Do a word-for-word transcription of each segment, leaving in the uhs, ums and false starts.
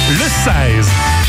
le seize.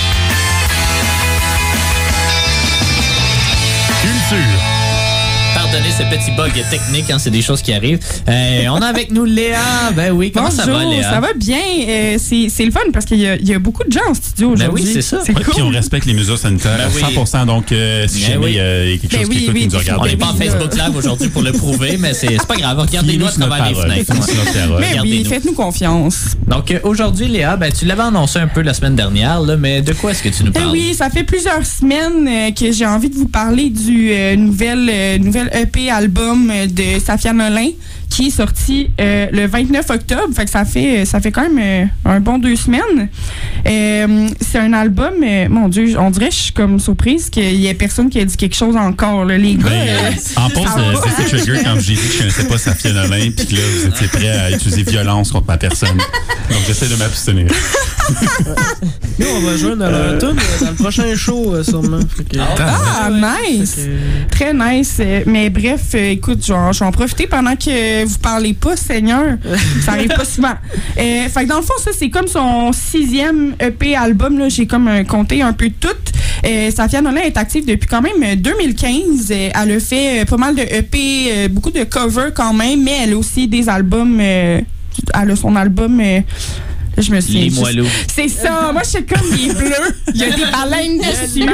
Culture. Pardonnez ce petit bug technique, hein, c'est des choses qui arrivent. Euh, on a avec nous Léa. Ben oui, comment Bonjour, ça va, Léa? Ça va bien. Euh, c'est, c'est le fun parce qu'il y a, il y a beaucoup de gens en studio aujourd'hui. Ben oui, c'est ça. C'est Ouais, cool. puis on respecte les mesures sanitaires Ben à oui. cent pour cent. Donc, euh, si Ben jamais oui. euh, il y a quelque Ben chose oui, qui écoute, oui, qui nous puis regarde. On n'est pas en oui, Facebook Live aujourd'hui pour le prouver, mais c'est, c'est pas grave. Regardez-nous à Fiez-nous sur travers les notre parole. fenêtres. Fiez-nous sur notre parole. Mais oui, Regardez-nous. faites-nous confiance. Donc euh, aujourd'hui, Léa, ben, tu l'avais annoncé un peu la semaine dernière, là, mais de quoi est-ce que tu nous Eh parles? oui, ça fait plusieurs semaines euh, que j'ai envie de vous parler du euh, nouvel, euh, nouvel E P album euh, de Safia Nolin qui est sorti euh, le vingt-neuf octobre. Fait que ça fait, ça fait quand même euh, un bon deux semaines. Euh, c'est un album, euh, mon Dieu, on dirait que je suis comme surprise qu'il y ait personne qui a dit quelque chose encore. Là. Les gars, Ben, euh, en pause, ça euh, va. c'est trigger quand j'ai dit que je connaissais pas Safia Nolin puis que là, vous étiez prêt à utiliser violence contre ma personne. Donc, j'essaie de m'abstenir. Nous, on va jouer dans le tune dans le prochain show, euh, sûrement. Fait que- Ah, Ouais, nice! fait que- Très nice. Euh, Mais bref, euh, écoute, je vais je vais en profiter pendant que vous parlez pas, Seigneur. Ça arrive pas souvent. Euh, fait que dans le fond, ça, c'est comme son sixième E P album. Là. J'ai comme euh, compté un peu tout. Euh, Safia Nolin est active depuis quand même euh, deux mille quinze. Euh, elle a fait euh, pas mal de E P, euh, beaucoup de covers quand même, mais elle a aussi des albums. Euh, elle a son album... euh, je me suis Les moelleux. C'est ça. Moi, je suis comme les bleus. Il y a des baleines dessus.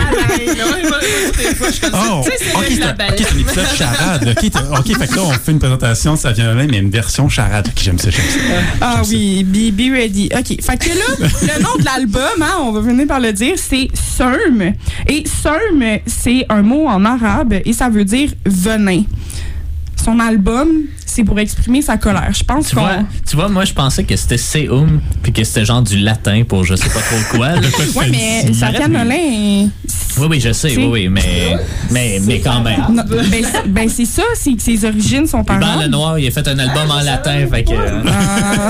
Oh, ok, c'est un, ok, c'est un épisode charade. Ok, t'as- ok, fait que là, on fait une présentation de Safia Nolin, mais une version charade. Ok, j'aime ça, j'aime ça. Ah J'aime ça. oui, be, be ready. OK. Fait que là, le nom de l'album, hein, on va venir par le dire, c'est Surm. Et Surm, c'est un mot en arabe et ça veut dire venin. Son album, c'est pour exprimer sa colère. Je pense Tu qu'on... vois, tu vois, moi, je pensais que c'était Seum, puis que c'était genre du latin pour je sais pas trop quoi. Là. Ouais, mais Fancy. Safia Nolin... Oui, oui, je sais, C'est- oui, oui, mais, mais, mais quand même. Non, ben, c'est- ben, c'est ça, c'est que ses origines sont Ban arabes. le Noir, il a fait un album en latin, fait que... euh, Ah,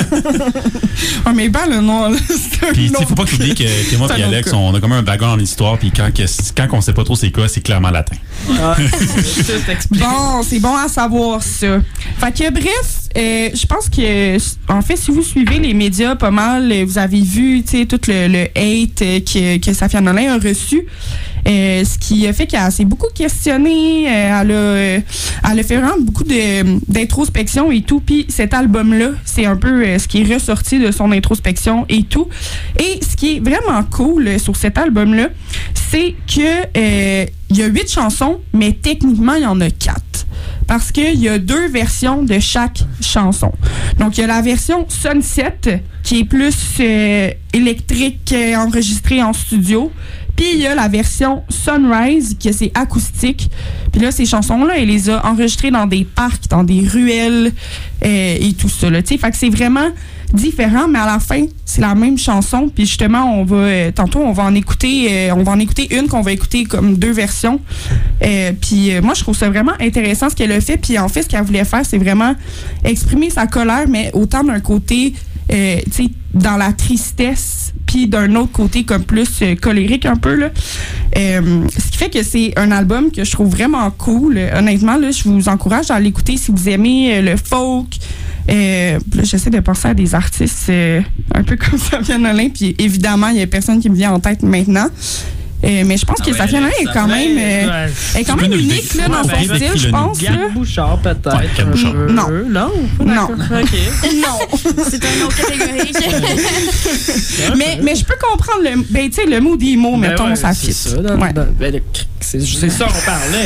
Ah, mais ben le noir, là, c'est un Puis, tu sais, autre- faut pas oublier que, que moi C'est un et autre Alex, cas. on a comme un background en histoire, puis quand, que- quand on sait pas trop c'est quoi, c'est clairement latin. Ah, tout explique. Bon, c'est bon à savoir ça. Fait que bref, euh, je pense que, en fait, si vous suivez les médias pas mal, vous avez vu, tu sais, tout le, le hate euh, que, que Safia Nolin a reçu. Euh, ce qui a fait qu'elle s'est beaucoup questionnée. Euh, elle, a, euh, elle a fait vraiment beaucoup de, d'introspection et tout. Puis cet album-là, c'est un peu euh, ce qui est ressorti de son introspection et tout. Et ce qui est vraiment cool euh, sur cet album-là, c'est que euh, il y a huit chansons, mais techniquement, il y en a quatre. Parce qu'il y a deux versions de chaque chanson. Donc, il y a la version Sunset, qui est plus euh, électrique, euh, enregistrée en studio. Puis, il y a la version Sunrise, qui c'est acoustique. Puis là, ces chansons-là, elle les a enregistrées dans des parcs, dans des ruelles euh, et tout ça. Là, t'sais. Fait que c'est vraiment différent, mais à la fin, c'est la même chanson. Puis justement, on va euh, tantôt, on va en écouter euh, on va en écouter une qu'on va écouter comme deux versions. Euh, puis euh, moi, je trouve ça vraiment intéressant ce qu'elle a fait. Puis en fait, ce qu'elle voulait faire, c'est vraiment exprimer sa colère, mais autant d'un côté, euh, tu sais, dans la tristesse, puis d'un autre côté, comme plus euh, colérique un peu, là. Euh, ce qui fait que c'est un album que je trouve vraiment cool. Euh, honnêtement, là, je vous encourage à l'écouter si vous aimez euh, le folk. Euh, là, j'essaie de penser à des artistes euh, un peu comme Safia Nolin, puis évidemment, il y a personne qui me vient en tête maintenant. Euh, mais je pense Ah que ouais, Safia Nolin est quand même, euh, Ouais. est quand Tu même peux nous le unique là, décrire? dans Ouais, son ben, style, je décris-le-nous. pense. là. Gab Bouchard, peut-être. Ouais, Gab Bouchard. Euh, Non. Non. Non. OK. Non. C'est une autre catégorie. mais, mais je peux comprendre le, ben, tu sais, le mot des mots, Ben mettons, ouais, ça c'est fit. ça, dans- Ouais. dans- ben, le- c'est c'est ça on parlait.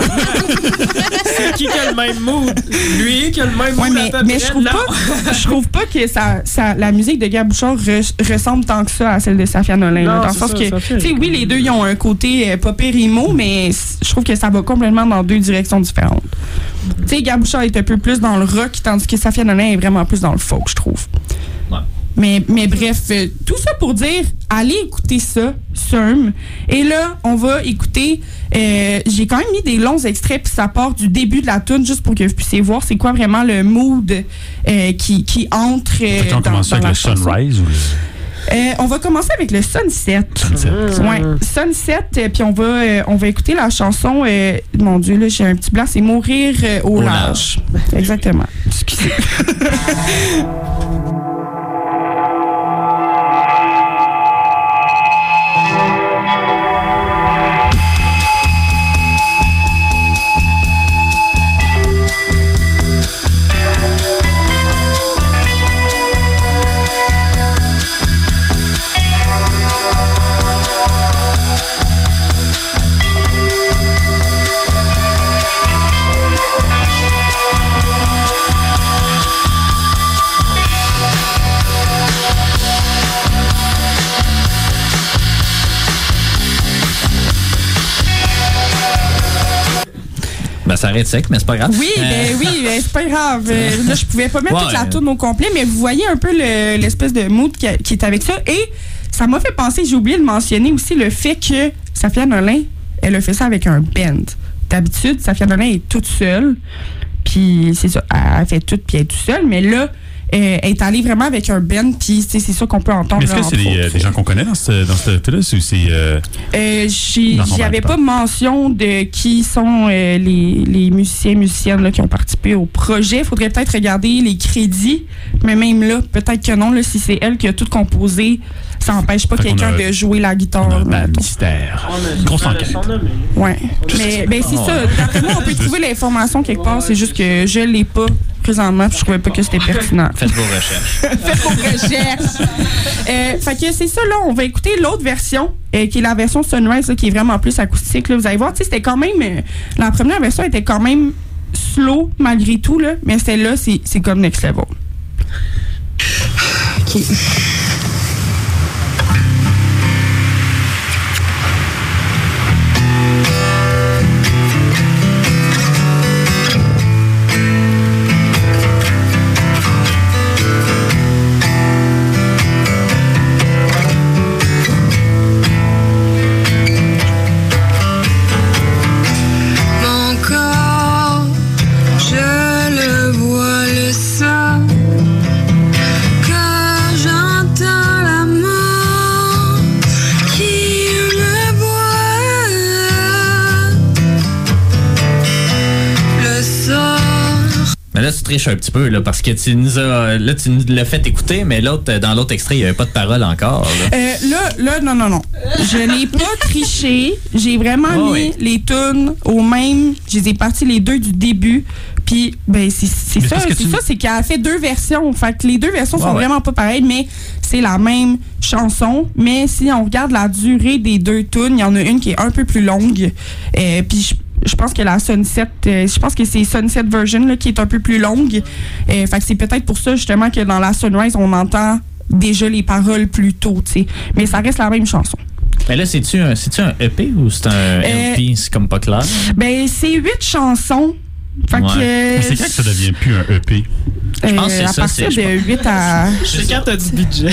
C'est qui qui a le même mood? Lui qui a le même mood Ouais, mais, à peu mais près? je trouve Non. pas, je trouve pas que ça, ça, la musique de Gab Bouchard re- ressemble tant que ça à celle de Safia Nolin. là, Non, dans le c'est sens ça, que, Safia, tu sais, elle- oui, les deux, ils ont un côté euh, pas périmo, mais c- je trouve que ça va complètement dans deux directions différentes. Tu sais, Gab Bouchard est un peu plus dans le rock, tandis que Safia Nolin est vraiment plus dans le folk, je trouve. Ouais. Mais, mais bref, euh, tout ça pour dire, allez écouter ça, Surm. Et là, on va écouter, euh, j'ai quand même mis des longs extraits, puis ça part du début de la tune juste pour que vous puissiez voir c'est quoi vraiment le mood euh, qui, qui entre euh, Fait qu'on dans, commence dans avec la le chanson. Sunrise ou le Euh, on va commencer avec le Sunset. Sunset? Ouais, Sunset, euh, puis on va, euh, on va écouter la chanson, euh, mon Dieu, là, j'ai un petit blanc, c'est Mourir euh, au, Au large. Exactement. Ben, ça arrête sec, mais c'est pas grave. Oui, Euh, ben oui, ben, c'est pas grave. Euh, là, je pouvais pas mettre Ouais. toute la tourne au complet, mais vous voyez un peu le- l'espèce de mood qui, a- qui est avec ça. Et ça m'a fait penser, j'ai oublié de mentionner aussi le fait que Safia Nolin, elle a fait ça avec un band. D'habitude, Safia Nolin est toute seule. Puis c'est ça, elle fait tout, puis elle est toute seule. Mais là, euh, elle est allée vraiment avec un band, puis c'est ça qu'on peut entendre. Mais est-ce là, que c'est entre des, euh, autres. des gens qu'on connaît dans ce, dans ce film-là, ou c'est... Euh... Euh, j'ai- Dans son J'y avais band, pas mention de qui sont euh, les, les musiciens musiciennes là, qui ont participé au projet. Faudrait peut-être regarder les crédits, mais même là, peut-être que non. Là, si c'est elle qui a tout composé, ça n'empêche pas Fait qu'on quelqu'un a- de jouer la On a guitare. un band mettons. mystère. On a Grosse son- enquête. son nom, mais- Ouais. Mais ben, c'est ça. D'après moi, on peut trouver l'information quelque part. C'est juste que je l'ai pas présentement, puis je trouvais pas que c'était pertinent. Faites vos recherches. Faites vos recherches. Euh, fait que c'est ça, là. On va écouter l'autre version, euh, qui est la version Sunrise, là, qui est vraiment plus acoustique. Là. Vous allez voir, tu sais, c'était quand même. euh, la première version était quand même slow, malgré tout, là. Mais celle-là, c'est c'est comme next level. OK. Mon corps, je le vois, le sang. Quand j'entends la mort qui me boit, le sort. Mais là, tu triches un petit peu, là, parce que tu nous as, là, tu nous l'as fait écouter, mais l'autre, dans l'autre extrait, il n'y avait pas de parole encore. Là. Euh, là, là, non, non, non. Je n'ai pas triché. J'ai vraiment Oh, mis oui. les tunes au même. Je les ai partis les deux du début. Puis, ben, c'est c'est Mais ça, parce que c'est tu- ça, c'est qu'elle a fait deux versions. Fait que les deux versions Ouais, sont ouais. vraiment pas pareilles, mais c'est la même chanson. Mais si on regarde la durée des deux tunes, il y en a une qui est un peu plus longue. Euh, puis, je je pense que la Sunset, euh, je pense que c'est Sunset version là, qui est un peu plus longue. Euh, fait que c'est peut-être pour ça justement que dans la Sunrise, on entend déjà les paroles plus tôt, tu sais. Mais ça reste la même chanson. Mais là, c'est-tu un, c'est-tu un E P ou c'est un Euh, L P? C'est comme pas clair. Ben, c'est huit chansons. Fait Ouais. que. Mais c'est quand que ça devient plus un E P? euh, pense que c'est à ça, partir c'est- de huit à. C'est quand t'as du budget.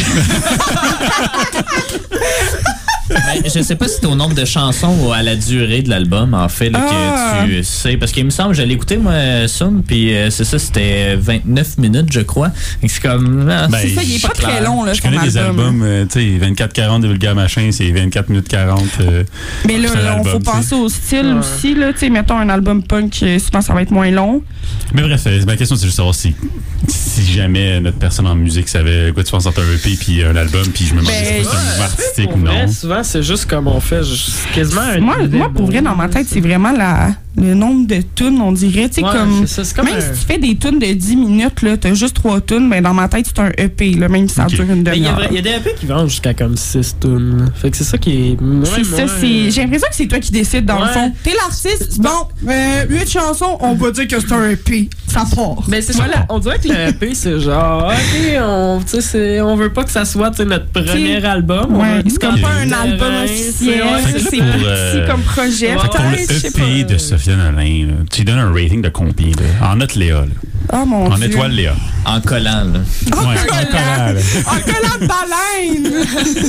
Mais je sais pas si c'est au nombre de chansons ou à la durée de l'album, en fait, là, Ah. que tu sais. Parce qu'il me semble, je l'ai écouté, moi, Somme, puis euh, c'est ça, c'était vingt-neuf minutes, je crois. Et c'est comme. ah, Ben, C'est ça, il est pas clair. très long, là, Je son connais des album. albums, euh, tu sais, vingt-quatre quarante de Vulgaire Machin, c'est vingt-quatre minutes quarante. euh, Mais là, c'est un là, on album, faut tu sais. penser au style Ouais. aussi, là. Tu sais, mettons un album punk, euh, souvent ça va être moins long. Mais bref, euh, ma question, c'est juste savoir si, si jamais notre personne en musique savait quoi tu penses entre un E P puis un album, puis je me demandais Ben, si c'est un mouvement artistique Pour ou vrai, non. souvent, c'est juste comme on fait juste quasiment un. Moi, moi, pour vrai, dans ma tête, c'est vraiment la, le nombre de tunes, on dirait. Tu sais, Ouais, comme. c'est ça, c'est comme Même un- si tu fais des tunes de dix minutes, là, t'as juste trois tunes, ben dans ma tête, c'est un E P, là, même si ça Ok. dure une Mais il y, a demi-heure. vrai- il y a des E P qui vendent jusqu'à comme six tunes. là. Fait que c'est ça qui est moins. C'est ça, moins- c'est. J'ai l'impression que c'est toi qui décides dans le Ouais. fond. T'es l'artiste, bon, euh, huit chansons, on va dire que c'est un E P. Ça part. Mais c'est ça, là, on dirait que le E P, c'est genre, OK, on, tu sais, c'est- on veut pas que ça soit tu sais, notre premier T'sais, album. on Ouais, veut c'est comme être pas dans un le album terrain, officiel, tu sais, Fait que c'est là, plus pour, euh, petit comme projet. Ouais, Fait que pour Peut-être, je le sais E pas. P de Sophia Nolin, là, tu lui donnes un rating de combien? Là? En note Léa. Là. Oh mon En Dieu. étoile Léa. En collant, là. En Ouais, collant. en collant, là. En collant de baleine!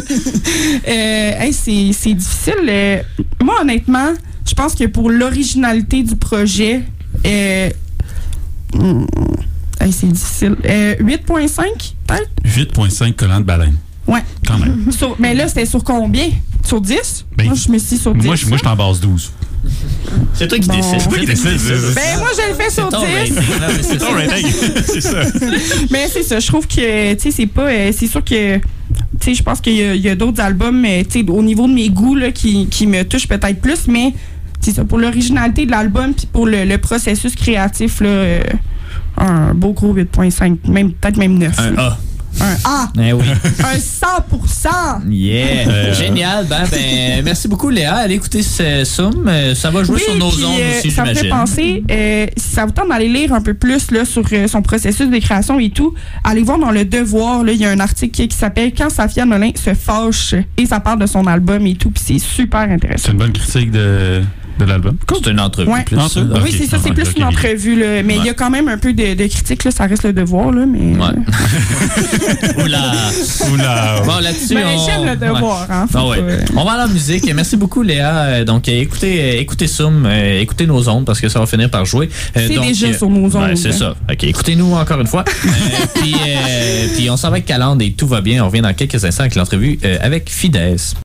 euh, hey, c'est, c'est difficile. euh. Moi, honnêtement, je pense que pour l'originalité du projet, euh, hmm, hey, c'est difficile. Euh, huit virgule cinq, peut-être? huit virgule cinq collants de baleine. Ouais. Quand même. Sur- mais là, c'était sur combien? Sur dix? Ben, moi, je me suis dit sur dix. Moi, je moi, je suis en base douze. C'est toi qui Bon. décides. C'est toi qui C'est- décides, c'est- Ben, moi, je le fais c'est sur ton dix. rating. Non, mais c'est ça. Ton rating, c'est ça. Mais c'est ça, je trouve que, tu sais, c'est pas. euh, c'est sûr que. Tu sais, je pense qu'il y a, il y a d'autres albums, mais, tu sais, au niveau de mes goûts, là, qui, qui me touchent peut-être plus, mais c'est ça, pour l'originalité de l'album, puis pour le, le processus créatif, là, euh, un beau gros huit virgule cinq, même, peut-être même neuf. Un là. A. Un A. Eh oui. Un cent pour cent. Yeah. Euh, Génial. Ben, ben, merci beaucoup, Léa. Allez écouter ce Somme. Euh, Ça va jouer Oui, sur nos puis, ondes euh, aussi, ça me fait j'imagine. penser, euh, si ça vous tente d'aller lire un peu plus là, sur euh, son processus de création et tout, allez voir dans Le Devoir, là, il y a un article qui, qui s'appelle « Quand Safia Nolin se fâche » et ça parle de son album et tout, puis c'est super C'est intéressant. une bonne critique de. de l'album. C'est une entrevue Ouais. plus. Entrevue. Oui, Ok. c'est ça, c'est Ah, plus ok. une entrevue. Là. Mais il Ouais. y a quand même un peu de, de critique, là, ça reste le devoir. Là, mais... Ouais. Oula. Oula. Bon, là-dessus, Mais on... j'aime le devoir. Ouais. Hein, faut Ah ouais. pas- On va à la musique. Merci beaucoup, Léa. Euh, Donc, euh, écoutez, euh, écoutez Soum, euh, écoutez nos ondes parce que ça va finir par jouer. Euh, C'est donc, déjà euh, sur nos ondes. ouais, c'est ça. OK, écoutez-nous encore une fois. Euh, puis, euh, puis on s'en va avec Calandre et tout va bien. On revient dans quelques instants avec l'entrevue euh, avec Fidesz.